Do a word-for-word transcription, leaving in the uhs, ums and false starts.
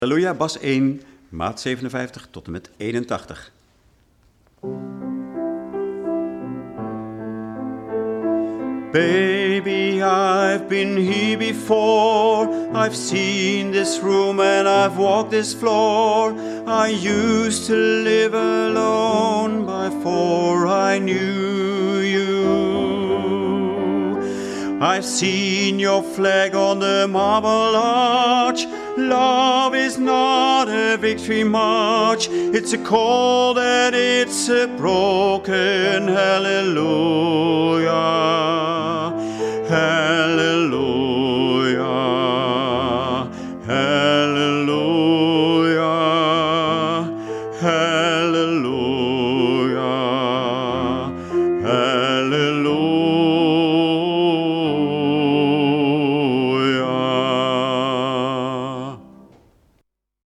Halleluja, bas één, maat zevenenvijftig tot en met eenentachtig. Baby, I've been here before. I've seen this room and I've walked this floor. I used to live alone before I knew you. I've seen your flag on the marble arch. Love is not a victory march. It's a cold and it's a broken hallelujah. Hallelujah.